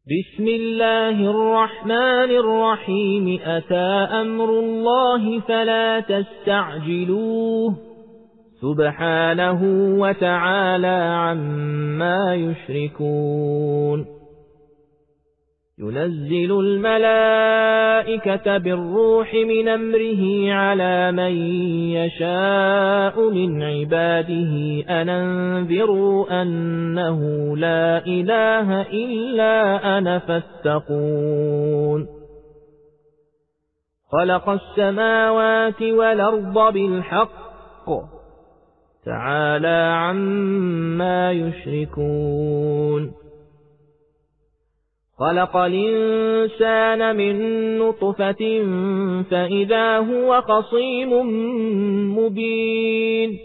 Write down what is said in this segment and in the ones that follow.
بسم الله الرحمن الرحيم. أتى أمر الله فلا تستعجلوه سبحانه وتعالى عما يشركون. ينزل الملائكة بالروح من أمره على من يشاء من عباده أن أنذروا أنه لا إله إلا أنا فاتقون. خلق السماوات والأرض بالحق تعالى عما يشركون. خلق الإنسان من نطفة فإذا هو خصيم مبين.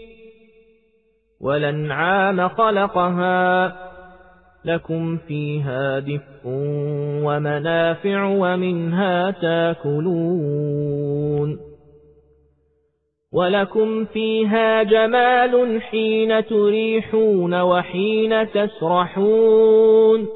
والأنعام خلقها لكم فيها دفء ومنافع ومنها تاكلون. ولكم فيها جمال حين تريحون وحين تسرحون.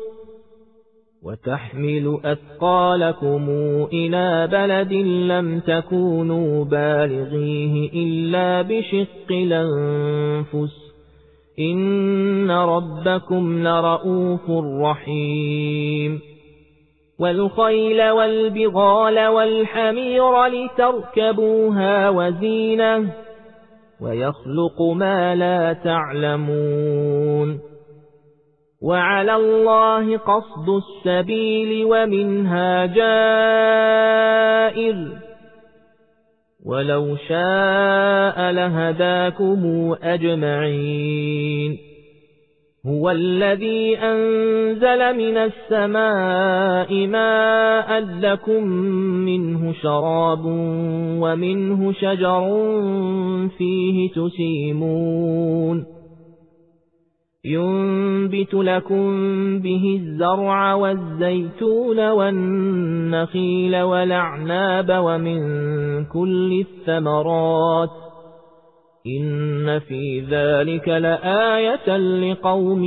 وتحمل أثقالكم إلى بلد لم تكونوا بالغيه إلا بشق الأنفس إن ربكم لرؤوف رحيم. والخيل والبغال والحمير لتركبوها وزينة ويخلق ما لا تعلمون. وعلى الله قصد السبيل ومنها جائر ولو شاء لهداكم أجمعين. هو الذي أنزل من السماء ماء لكم منه شراب ومنه شجر فيه تسيمون. ينبت لكم به الزرع والزيتون والنخيل والأعناب ومن كل الثمرات إن في ذلك لآية لقوم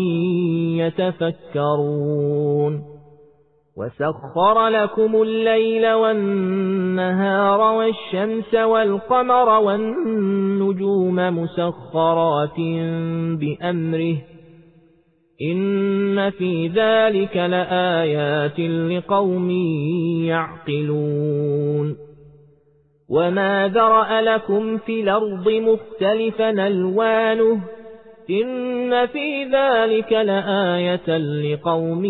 يتفكرون. وسخر لكم الليل والنهار والشمس والقمر والنجوم مسخرات بأمره إن في ذلك لآيات لقوم يعقلون. وما ذرأ لكم في الأرض مختلفا ألوانه إن في ذلك لآية لقوم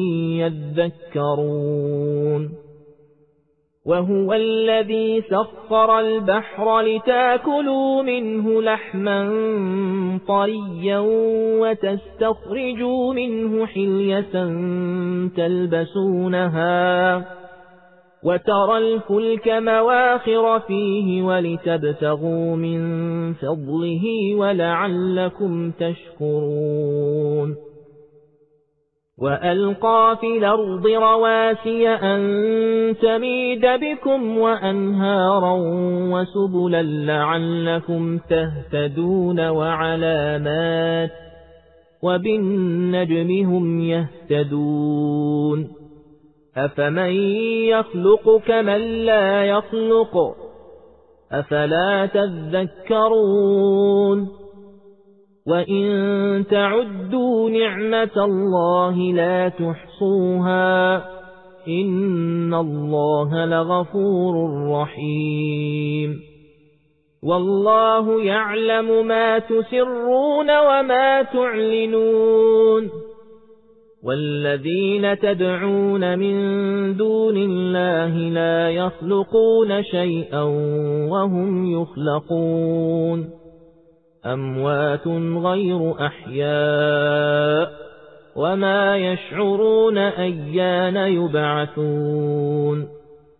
يذكرون. وهو الذي سخر البحر لتاكلوا منه لحما طريا وتستخرجوا منه حلية تلبسونها وترى الفلك مواخر فيه ولتبتغوا من فضله ولعلكم تشكرون. وألقى في الأرض رواسي أن تميد بكم وأنهارا وسبلا لعلكم تهتدون وعلامات وبالنجم هم يهتدون. أفمن يخلق كمن لا يخلق أفلا تذكرون. وإن تعدوا نعمة الله لا تحصوها إن الله لغفور رحيم. والله يعلم ما تسرون وما تعلنون. والذين تدعون من دون الله لا يخلقون شيئا وهم يخلقون. أموات غير أحياء وما يشعرون أيان يبعثون.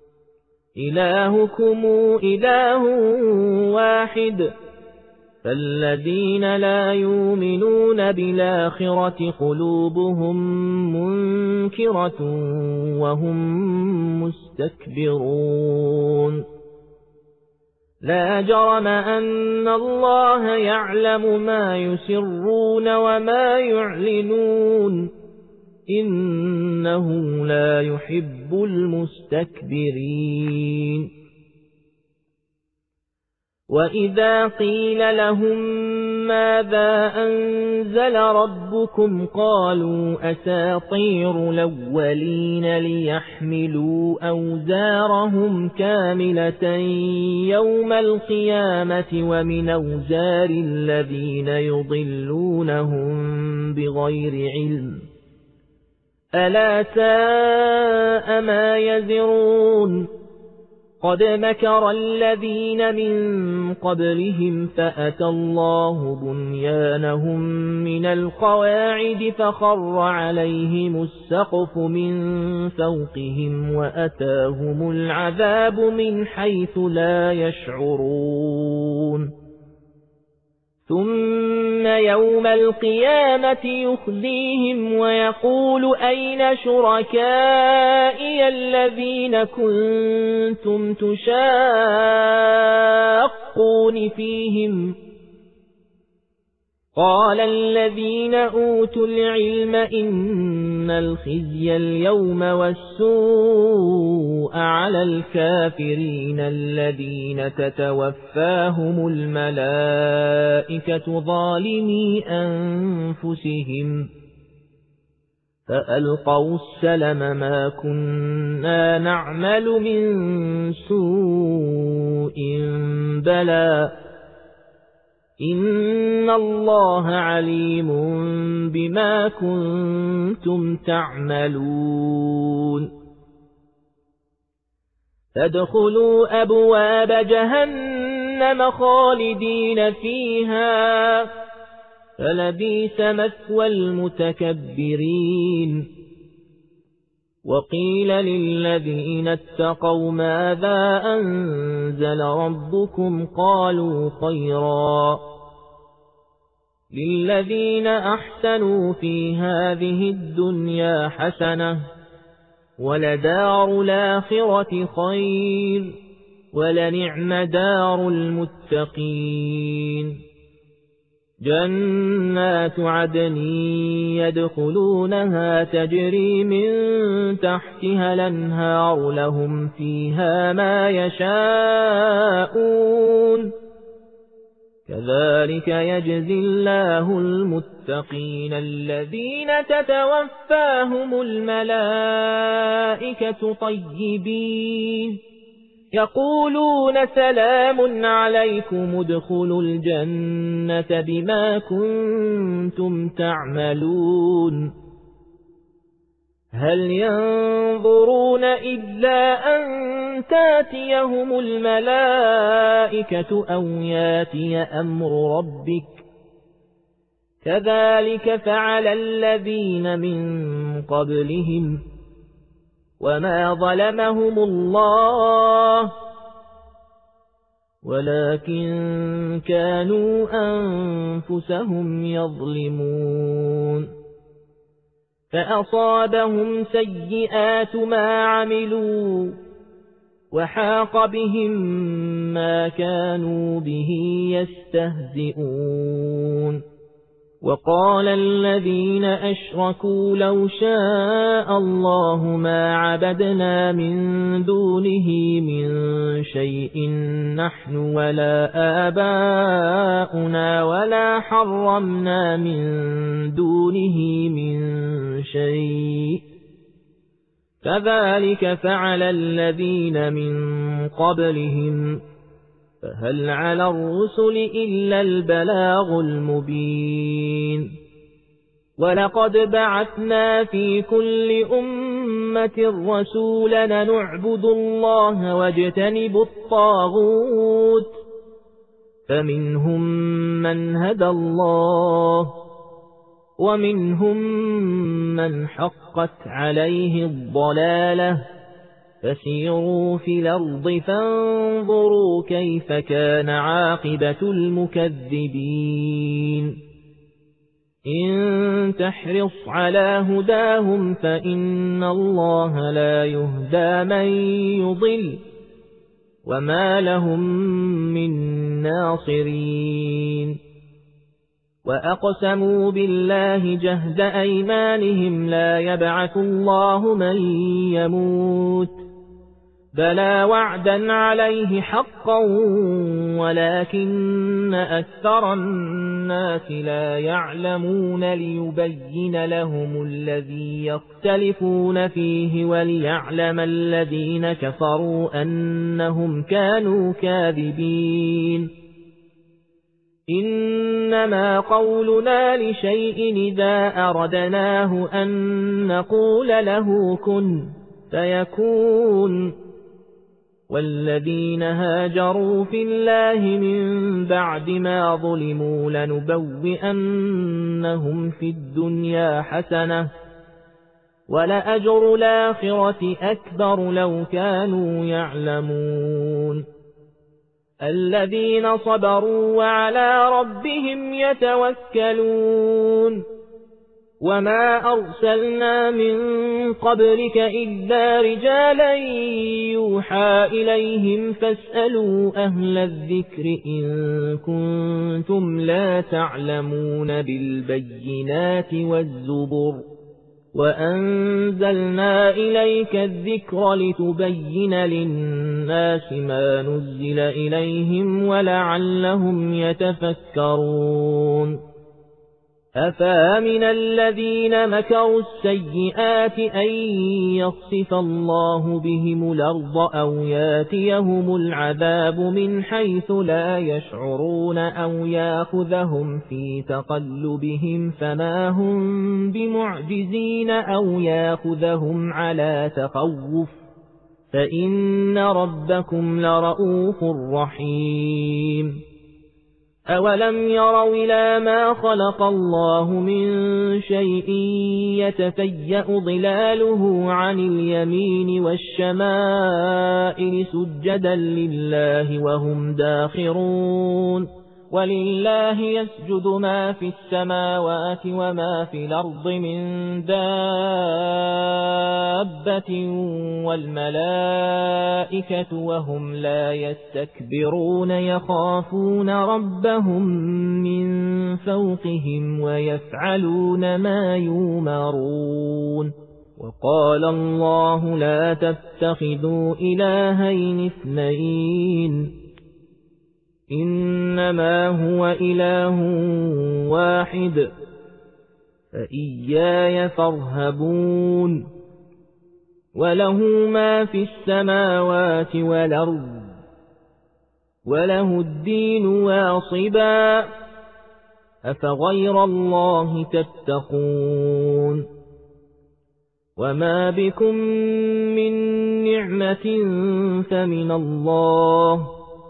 إلهكم إله واحد فالذين لا يؤمنون بالآخرة قلوبهم منكرة وهم مستكبرون. لا جرم أن الله يعلم ما يسرون وما يعلنون إن إنه لا يحب المستكبرين. وإذا قيل لهم ماذا أنزل ربكم قالوا أساطير الأولين ليحملوا أوزارهم كاملة يوم القيامة ومن أوزار الذين يضلونهم بغير علم ألا ساء ما يزرون. قد مكر الذين من قبلهم فأتى الله بنيانهم من القواعد فخر عليهم السقف من فوقهم وأتاهم العذاب من حيث لا يشعرون. ثم يوم القيامة يخزيهم ويقول أين شركائي الذين كنتم تشاقون فيهم قال الذين أوتوا العلم إن الخزي اليوم والسوء على الكافرين الذين تتوفاهم الملائكة ظالمي أنفسهم فألقوا السلم ما كنا نعمل من سوء بلى إن الله عليم بما كنتم تعملون. فادخلوا أبواب جهنم خالدين فيها فلبئس مثوى المتكبرين. وقيل للذين اتقوا ماذا أنزل ربكم قالوا خيرا للذين أحسنوا في هذه الدنيا حسنة ولدار الآخرة خير ولنعم دار المتقين. جنات عدن يدخلونها تجري من تحتها الأنهار لهم فيها ما يشاءون كذلك يجزي الله المتقين الذين تتوفاهم الملائكة طيبين يقولون سلام عليكم ادخلوا الجنة بما كنتم تعملون. هل ينظرون إلا أن تاتيهم الملائكة أو ياتي أمر ربك كذلك فعل الذين من قبلهم وما ظلمهم الله ولكن كانوا أنفسهم يظلمون. فأصابهم سيئات ما عملوا وحاق بهم ما كانوا به يستهزئون. وقال الذين أشركوا لو شاء الله ما عبدنا من دونه من شيء نحن ولا آباؤنا ولا حرمنا من دونه من شيء كذلك فعل الذين من قبلهم فهل على الرسل إلا البلاغ المبين. ولقد بعثنا في كل أمة رسولا نعبد الله واجتنب الطاغوت فمنهم من هدى الله ومنهم من حقت عليه الضلالة فسيروا في الأرض فانظروا كيف كان عاقبة المكذبين. إن تحرص على هداهم فإن الله لا يهدى من يضل وما لهم من ناصرين. وأقسموا بالله جهد أيمانهم لا يبعث الله من يموت بلى وعدا عليه حقا ولكن أكثر الناس لا يعلمون ليبين لهم الذي يختلفون فيه وليعلم الذين كفروا أنهم كانوا كاذبين إنما قولنا لشيء إذا أردناه أن نقول له كن فيكون والذين هاجروا في الله من بعد ما ظلموا لنبوئنهم في الدنيا حسنة ولأجر الآخرة أكبر لو كانوا يعلمون الذين صبروا وعلى ربهم يتوكلون وما أرسلنا من قبلك إلا رجالا يوحى إليهم فاسألوا أهل الذكر إن كنتم لا تعلمون بالبينات والزبر وأنزلنا إليك الذكر لتبين للناس ما نزل إليهم ولعلهم يتفكرون أفامن الذين مكروا السيئات أن يخسف الله بهم الأرض أو ياتيهم العذاب من حيث لا يشعرون أو يأخذهم في تقلبهم فما هم بمعجزين أو يأخذهم على تخوف فإن ربكم لرؤوف رحيم أولم يروا إلى ما خلق الله من شيء يتفيأ ظلاله عن اليمين والشمائل سجدا لله وهم داخرون ولله يسجد ما في السماوات وما في الأرض من دابة والملائكة وهم لا يستكبرون يخافون ربهم من فوقهم ويفعلون ما يؤمرون وقال الله لا تتخذوا إلهين اثنين إنما هو إله واحد فإياي فارهبون وله ما في السماوات والأرض وله الدين واصبا أفغير الله تتقون وما بكم من نعمة فمن الله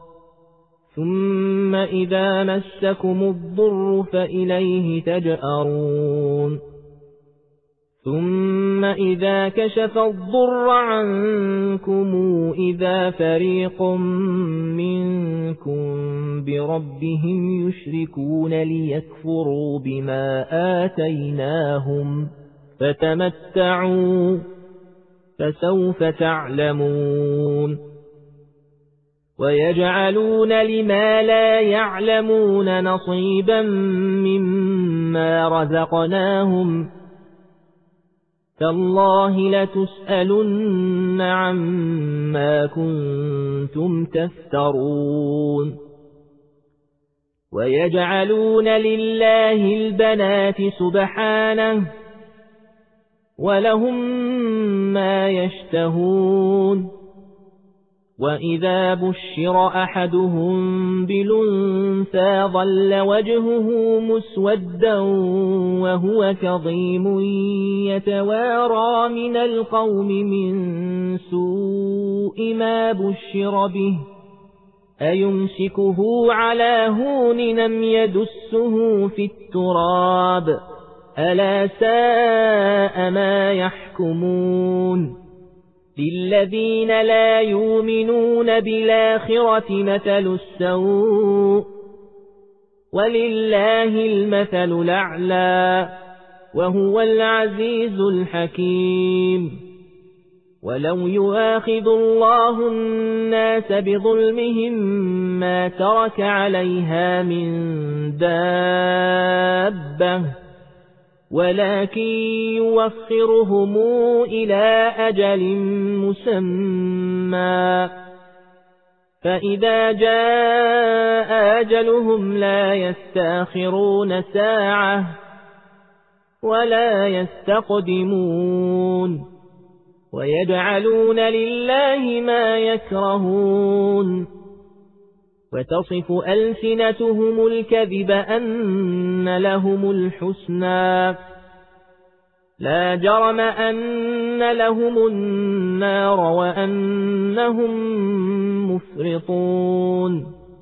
ثم إذا مسكم الضر فإليه تجأرون ثم إذا كشف الضر عنكم إذا فريق منكم بربهم يشركون ليكفروا بما آتيناهم فتمتعوا فسوف تعلمون ويجعلون لما لا يعلمون نصيبا مما رزقناهم تالله لتسألن عما كنتم تفترون ويجعلون لله البنات سبحانه ولهم ما يشتهون وإذا بشر أحدهم بالأنثى ظل وجهه مسودا وهو كظيم يتوارى من القوم من سوء ما بشر به أيمسكه على هون أم يدسه في التراب ألا ساء ما يحكمون للذين لا يؤمنون بالآخرة مثل السوء ولله المثل الأعلى وهو العزيز الحكيم ولو يؤاخذ الله الناس بظلمهم ما ترك عليها من دابة ولكن يوخرهم إلى أجل مسمى فإذا جاء أجلهم لا يستأخرون ساعة ولا يستقدمون ويجعلون لله ما يكرهون وتصف ألسنتهم الكذب أن لهم الحسنى لا جرم أن لهم النار وأنهم مفرطون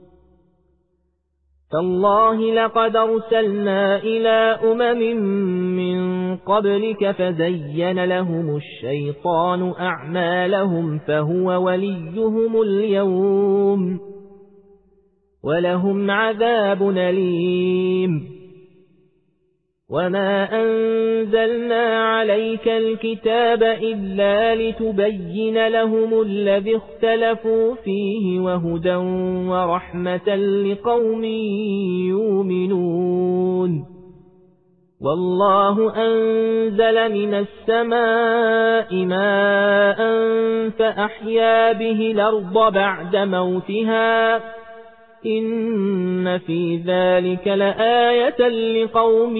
تالله لقد أرسلنا إلى من قبلك فزين لهم الشيطان أعمالهم فهو وليهم اليوم ولهم عذاب أليم وما أنزلنا عليك الكتاب إلا لتبين لهم الذي اختلفوا فيه وهدى ورحمة لقوم يؤمنون والله أنزل من السماء ماء فأحيا به الأرض بعد موتها إن في ذلك لآية لقوم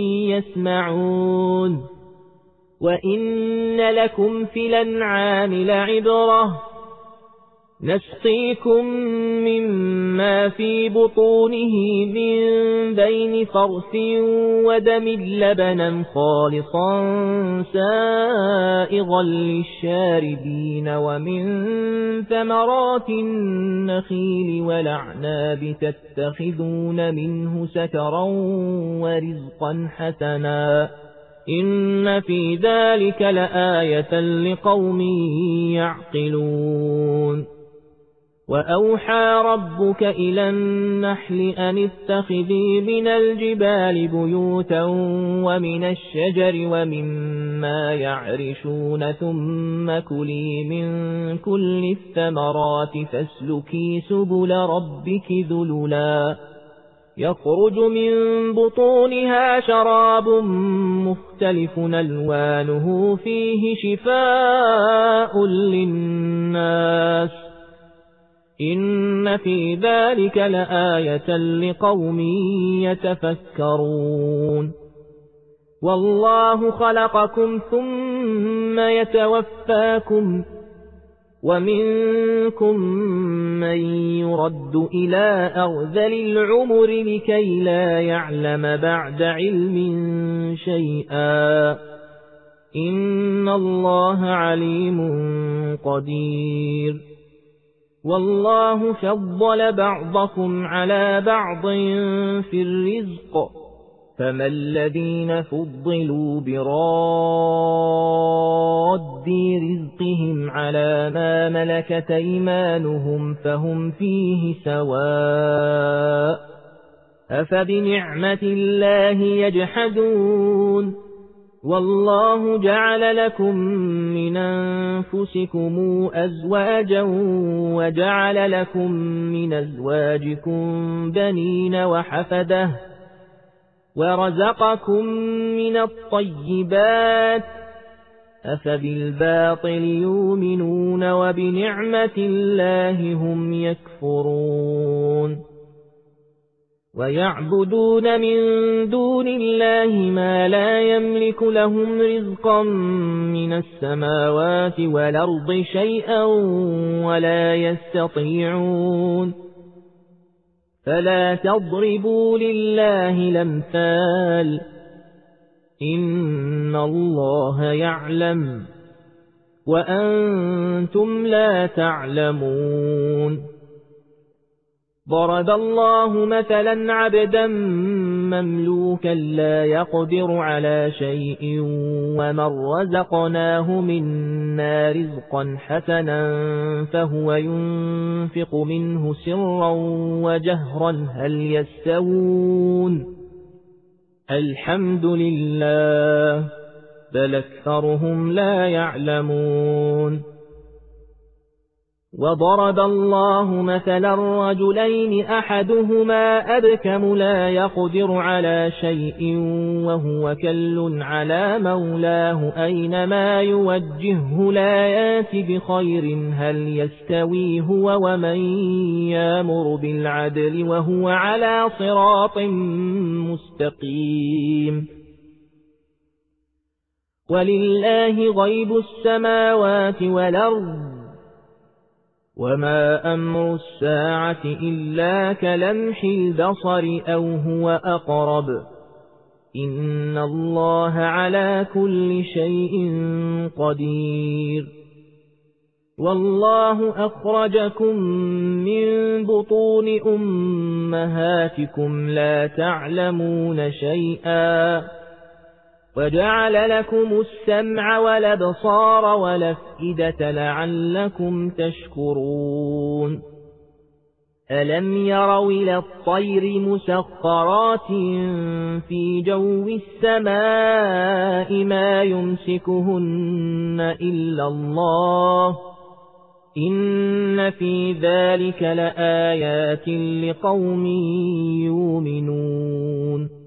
يسمعون وإن لكم في الأنعام لعبرة نسقيكم مما في بطونه من بين فرث ودم لبنا خالصا سائغا للشاربين ومن ثمرات النخيل والأعناب تتخذون منه سكرا ورزقا حسنا إن في ذلك لآية لقوم يعقلون وأوحى ربك إلى النحل أن اتخذي من الجبال بيوتا ومن الشجر ومما يعرشون ثم كلي من كل الثمرات فاسلكي سبل ربك ذللا يخرج من بطونها شراب مختلف ألوانه فيه شفاء للناس إن في ذلك لآية لقوم يتفكرون والله خلقكم ثم يتوفاكم ومنكم من يرد إلى أرذل العمر لكي لا يعلم بعد علم شيئا إن الله عليم قدير والله فضل بعضكم على بعض في الرزق فما الذين فضلوا براد رزقهم على ما ملكت أيمانهم فهم فيه سواء أفبنعمة الله يجحدون والله جعل لكم من أنفسكم أزواجا وجعل لكم من أزواجكم بنين وحفدة ورزقكم من الطيبات أفبالباطل يؤمنون وبنعمة الله هم يكفرون ويعبدون من دون الله ما لا يملك لهم رزقا من السماوات والأرض شيئا ولا يستطيعون فلا تضربوا لله الأمثال إن الله يعلم وأنتم لا تعلمون ضرب الله مثلا عبدا مملوكا لا يقدر على شيء ومن رزقناه منا رزقا حسنا فهو ينفق منه سرا وجهرا هل يستوون الحمد لله بل أكثرهم لا يعلمون. وضرب الله مثلا رجلين أحدهما أبكم لا يقدر على شيء وهو كل على مولاه أينما يوجهه لا يات بخير هل يستوي هو ومن يأمر بالعدل وهو على صراط مستقيم. ولله غيب السماوات والأرض وما أمر الساعة إلا كلمح البصر أو هو أقرب إن الله على كل شيء قدير. والله أخرجكم من بطون أمهاتكم لا تعلمون شيئا وجعل لكم السمع والأبصار والأفئدة لعلكم تشكرون. ألم يروا إلى الطير مسخرات في جو السماء ما يمسكهن إلا الله إن في ذلك لآيات لقوم يؤمنون.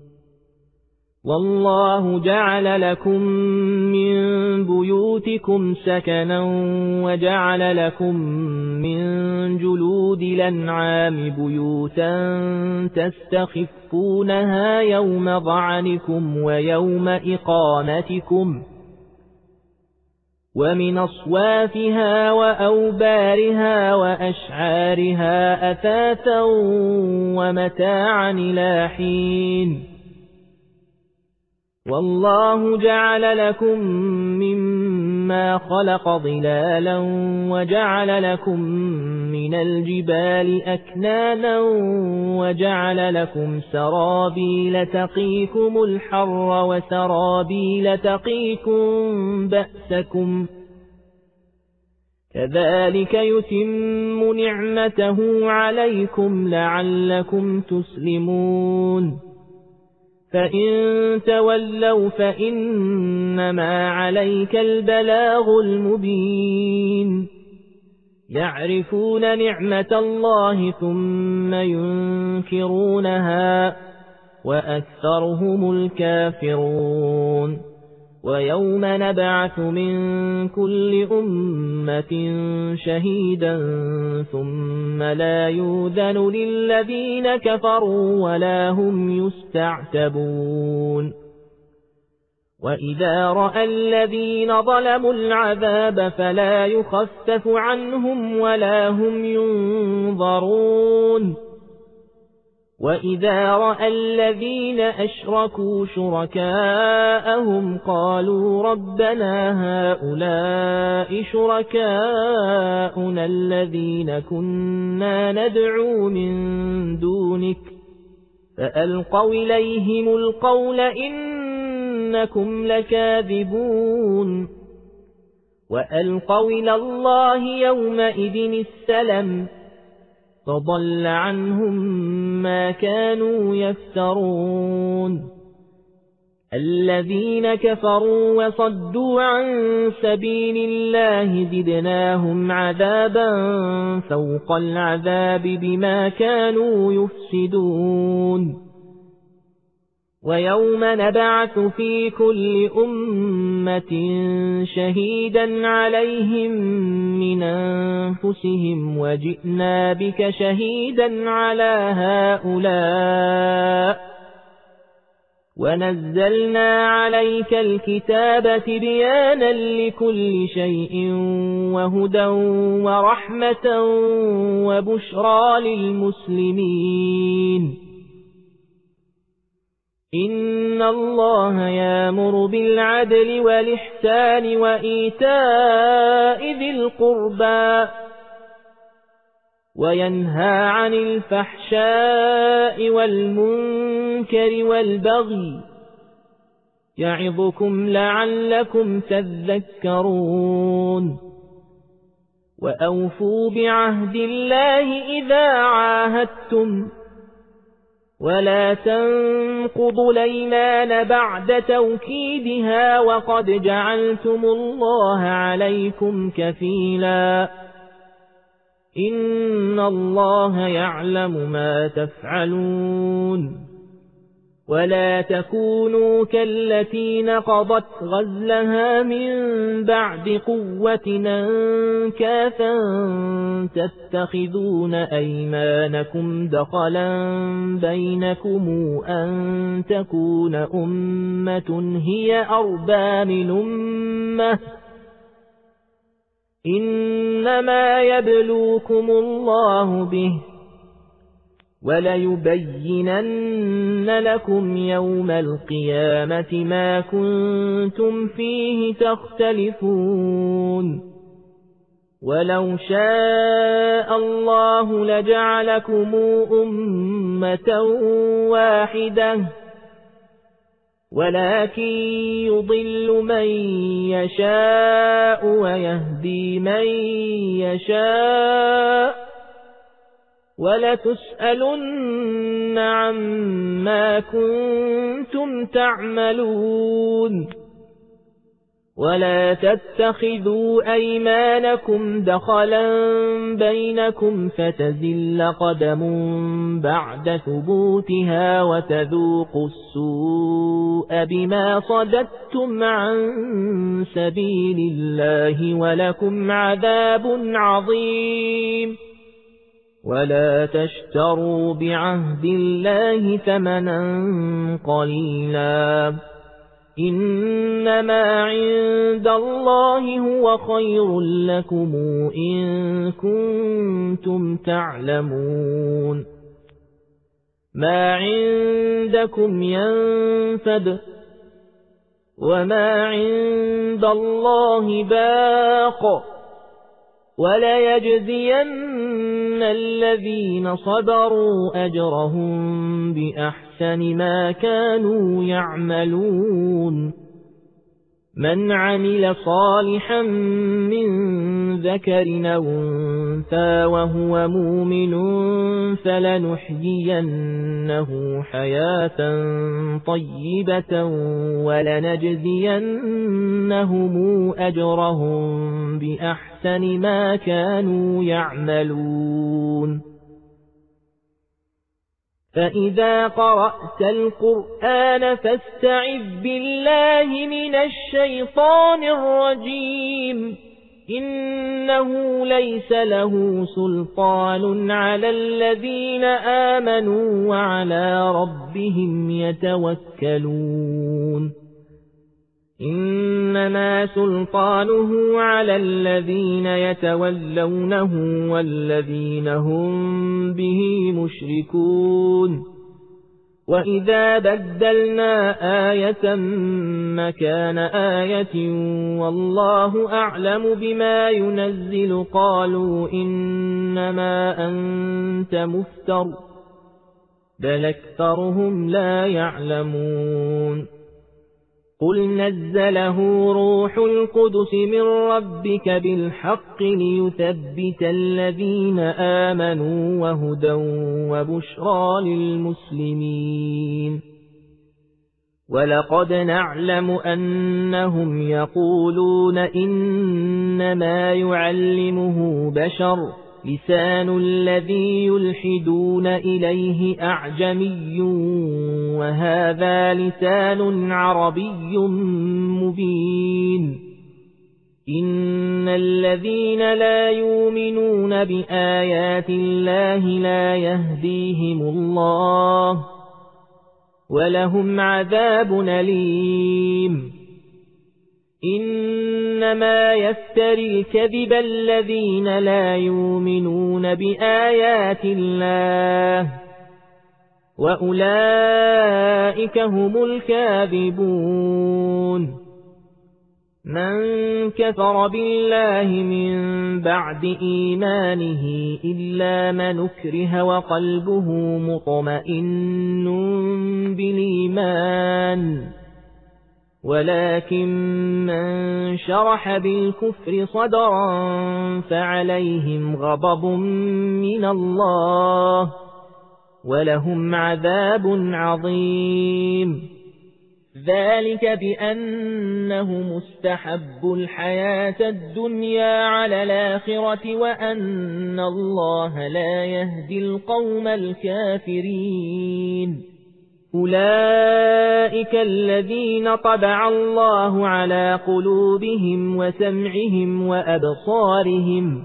والله جعل لكم من بيوتكم سكنا وجعل لكم من جلود الأنعام بيوتا تستخفونها يوم ظعنكم ويوم إقامتكم ومن أصوافها وأوبارها وأشعارها أثاثا ومتاعا إلى حين. والله جعل لكم مما خلق ظلالا وجعل لكم من الجبال أكنانا وجعل لكم سرابيل تقيكم الحر وسرابيل تقيكم بأسكم كذلك يتم نعمته عليكم لعلكم تسلمون. فإن تولوا فإنما عليك البلاغ المبين. يعرفون نعمة الله ثم ينكرونها وأكثرهم الكافرون. ويوم نبعث من كل أمة شهيدا ثم لا يؤذن للذين كفروا ولا هم يستعتبون. وإذا رأى الذين ظلموا العذاب فلا يخفف عنهم ولا هم ينظرون. وإذا رأى الذين أشركوا شركاءهم قالوا ربنا هؤلاء شركاؤنا الذين كنا ندعو من دونك فألقوا إليهم القول إنكم لكاذبون. وألقوا إلى الله يومئذ السلم فضل عنهم ما كانوا يفترون. الذين كفروا وصدوا عن سبيل الله زدناهم عذابا فوق العذاب بما كانوا يفسدون. ويوم نبعث في كل أمة شهيدا عليهم من أنفسهم وجئنا بك شهيدا على هؤلاء ونزلنا عليك الكتاب تبيانا لكل شيء وهدى ورحمة وبشرى للمسلمين. إن الله يأمر بالعدل والإحسان وإيتاء ذي القربى وينهى عن الفحشاء والمنكر والبغي يعظكم لعلكم تذكرون. وأوفوا بعهد الله إذا عاهدتم ولا تنقضوا الأيمان بعد توكيدها وقد جعلتم الله عليكم كفيلا إن الله يعلم ما تفعلون ولا تكونوا كالتي نقضت غزلها من بعد قوة أنكاثا تتخذون أيمانكم دخلا بينكم أن تكون أمة هي أربى من أمة إنما يبلوكم الله به وليبينن لكم يوم القيامة ما كنتم فيه تختلفون ولو شاء الله لجعلكم أمة واحدة ولكن يضل من يشاء ويهدي من يشاء ولتسألن عما كنتم تعملون ولا تتخذوا أيمانكم دخلا بينكم فتزل قدم بعد ثبوتها وتذوقوا السوء بما صددتم عن سبيل الله ولكم عذاب عظيم ولا تشتروا بعهد الله ثمنا قليلا إنما عند الله هو خير لكم إن كنتم تعلمون ما عندكم ينفد وما عند الله باق ولا يجزين الذين صبروا أجرهم بأحسن ما كانوا يعملون من عمل صالحا من ذكر أو أنثى وهو مؤمن فلنحيينه حياة طيبة ولنجزينهم أجرهم بأحسن ما كانوا يعملون فإذا قرأت القرآن فاستعذ بالله من الشيطان الرجيم إنه ليس له سلطان على الذين آمنوا وعلى ربهم يتوكلون إنما سلطانه على الذين يتولونه والذين هم به مشركون وإذا بدلنا آية مكان آية والله أعلم بما ينزل قالوا إنما أنت مفتر بل أكثرهم لا يعلمون قل نزله روح القدس من ربك بالحق ليثبت الذين آمنوا وهدى وبشرى للمسلمين ولقد نعلم أنهم يقولون إنما يعلمه بشر لسان الذي يلحدون إليه أعجمي وهذا لسان عربي مبين إن الذين لا يؤمنون بآيات الله لا يهديهم الله ولهم عذاب أليم إنما يفتري الكذب الذين لا يؤمنون بآيات الله وأولئك هم الكاذبون من كفر بالله من بعد إيمانه إلا من أكره وقلبه مطمئن بالإيمان ولكن من شرح بالكفر صدرا فعليهم غضب من الله ولهم عذاب عظيم. ذلك بأنه مستحب الحياة الدنيا على الآخرة وأن الله لا يهدي القوم الكافرين. أولئك الذين طبع الله على قلوبهم وسمعهم وأبصارهم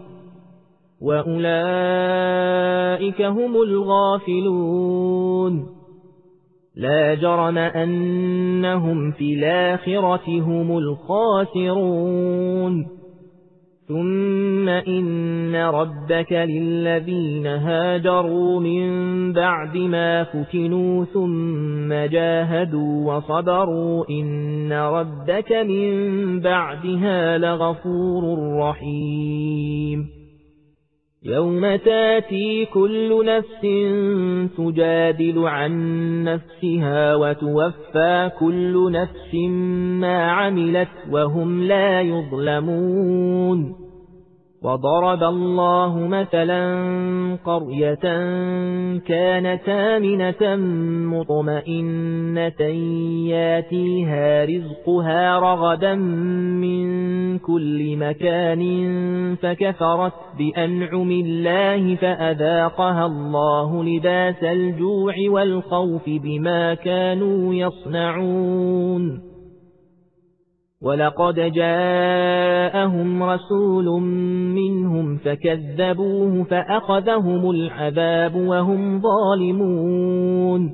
وأولئك هم الغافلون. لا جرم أنهم في الآخرة هم الخاسرون. ثم إن ربك للذين هاجروا من بعد ما فتنوا ثم جاهدوا وصبروا إن ربك من بعدها لغفور رحيم. يوم تاتي كل نفس تجادل عن نفسها وتوفى كل نفس ما عملت وهم لا يظلمون. وضرب الله مثلا قرية كانت آمنة مطمئنة ياتيها رزقها رغدا من كل مكان فكفرت بأنعم الله فأذاقها الله لباس الجوع والخوف بما كانوا يصنعون. ولقد جاءهم رسول منهم فكذبوه فأخذهم العذاب وهم ظالمون.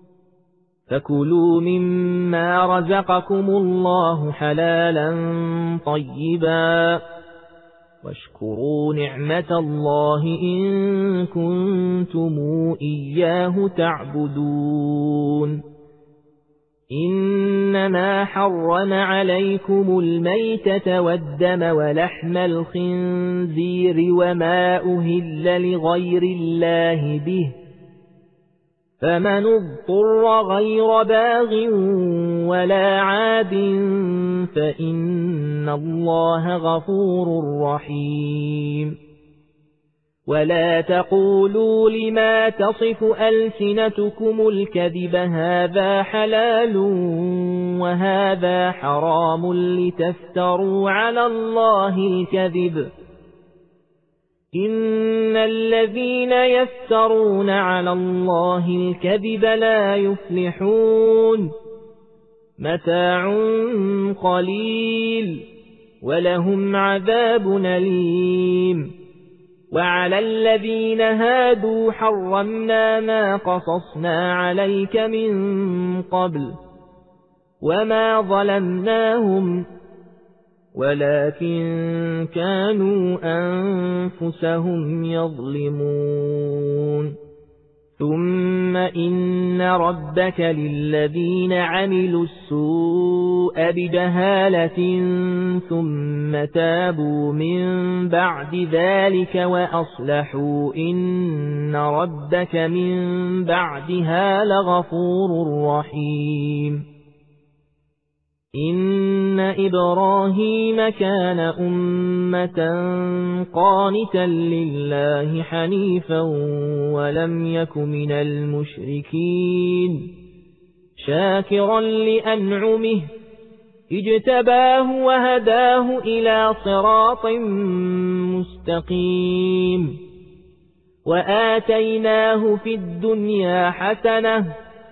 فكلوا مما رزقكم الله حلالا طيبا واشكروا نعمة الله إن كنتم إياه تعبدون. إنما حرم عليكم الميتة والدم ولحم الخنزير وما أهل لغير الله به فمن اضطر غير باغ ولا عاد فإن الله غفور رحيم. ولا تقولوا لما تصف ألسنتكم الكذب هذا حلال وهذا حرام لتفتروا على الله الكذب. إن الذين يفترون على الله الكذب لا يفلحون. متاع قليل ولهم عذاب أليم. وعلى الذين هادوا حرمنا ما قصصنا عليك من قبل وما ظلمناهم ولكن كانوا أنفسهم يظلمون. ثم إن ربك للذين عملوا السوء بجهالة ثم تابوا من بعد ذلك وأصلحوا إن ربك من بعدها لغفور رحيم. إن إبراهيم كان أمة قانتا لله حنيفا ولم يك من المشركين شاكرا لأنعمه اجتباه وهداه إلى صراط مستقيم. وآتيناه في الدنيا حسنة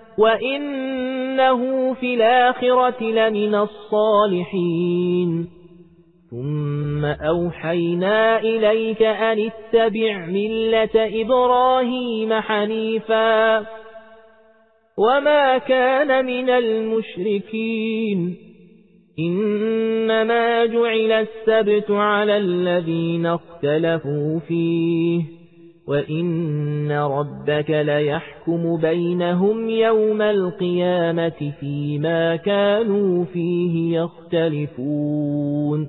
وإنه في الآخرة لمن الصالحين. ثم أوحينا إليك أن اتبع ملة إبراهيم حنيفا وما كان من المشركين. إنما جعل السبت على الذين اختلفوا فيه وإن ربك ليحكم بينهم يوم القيامة فيما كانوا فيه يختلفون.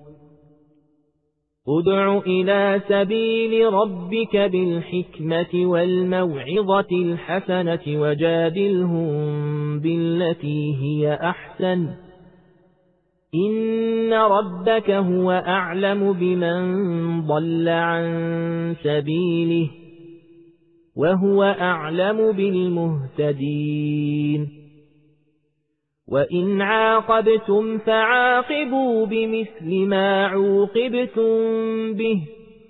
ادع إلى سبيل ربك بالحكمة والموعظة الحسنة وجادلهم بالتي هي أحسن إن ربك هو أعلم بمن ضل عن سبيله وهو أعلم بالمهتدين وإن عاقبتم فعاقبوا بمثل ما عوقبتم به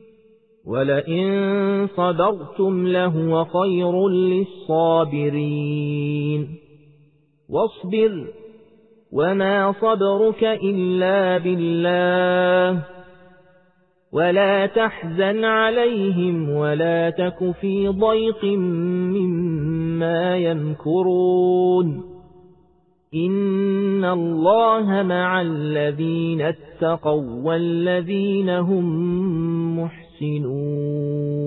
ولئن صبرتم لهو خير للصابرين واصبر وما صبرك إلا بالله ولا تحزن عليهم ولا تك في ضيق مما يمكرون إن الله مع الذين اتقوا والذين هم محسنون